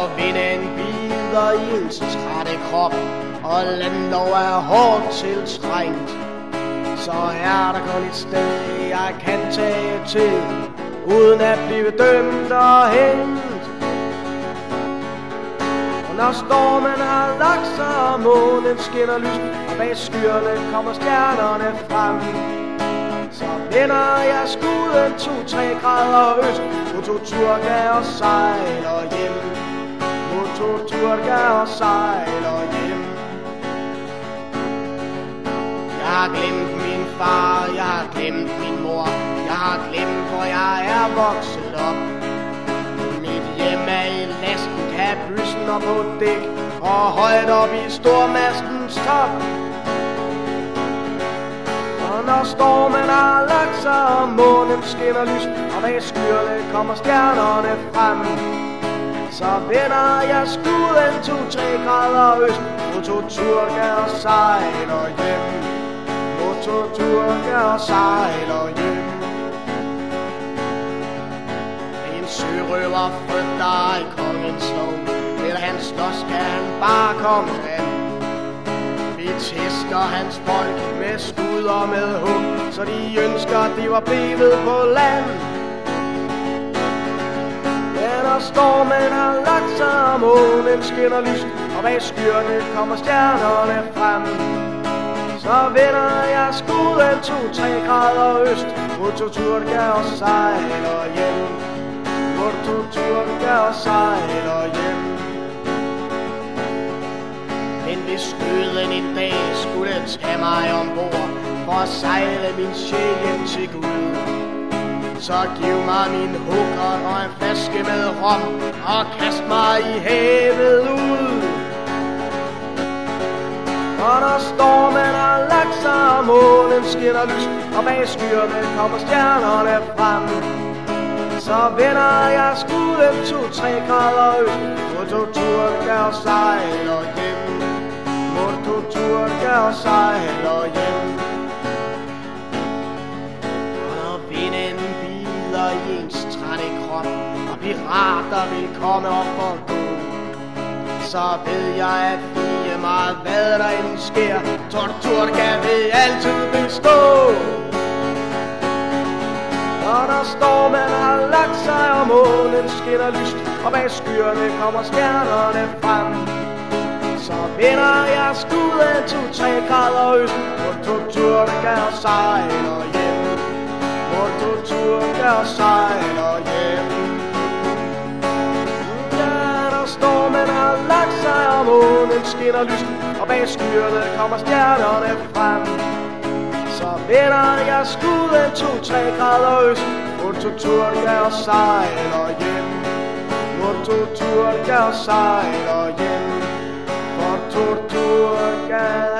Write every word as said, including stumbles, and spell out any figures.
når vinden bider i ens trætte krop, og landet er hårdt tiltrængt, så er der kun et sted, jeg kan tage til, uden at blive dømt og hængt. Og når stormen har lagt sig, og månen skinner lyst, og bag skyerne kommer stjernerne frem, så vender jeg skuden to-tre grader øst, mototurga og sejler hjem. Mototurga og sejler hjem. Jeg har glemt min far, jeg har glemt min mor, jeg har glemt, hvor jeg er vokset op. Mit hjem er i lasten, kabysen og på dæk, og højt op i stormastens top. Og når stormen har lagt sig, og månen skinner lyst, og bag skyerne kommer stjernerne frem, så vender jeg skuden to-tre grader øst, mototurga og sejler hjem. Mototurga og sejler hjem. En sørøver frygter i kongens lov, vil han slås, skal han bare komme frem. Vi tæsker hans folk med skud og med hum, så de ønsker, de var blevet på land. Når stormen har lagt sig, og månen skinner lyst, og bag skyerne kommer stjernerne frem, så vender jeg skuden to-tre grader øst, mototurga og sejler hjem. Mototurga og sejler hjem. Men hvis skøden en dag skulle tage mig ombord, for at sejle min sjæl hjem til Gud, så giv mig min hugger og en flaske med rom, og kast mig i havet ud. Og når stormen har lagt sig, og månen skinner lyst, og bag skyerne kommer stjernerne frem, så vender jeg skuden to-tre grader øst, mototurga og sejler hjem. Mototurga og sejler hjem. I ens trætte krop, og pirater vil komme op og gå, så ved jeg at lige meget hvad der end sker, Mototurga vil altid bestå. Og når stormen har lagt sig, og månen skinner lyst, og bag skyerne kommer stjernerne frem, så vender jeg skuden to-tre grader øst, Mototurga og sejler hjem. Mototurga og sejler hjem. Ja, når stormen har lagt sig, og månen skinner lyst, og bag skyerne kommer stjernerne frem, så vender jeg skuden to-tre grader øst, Mototurga og sejler hjem. Mototurga og sejler hjem. Mototurga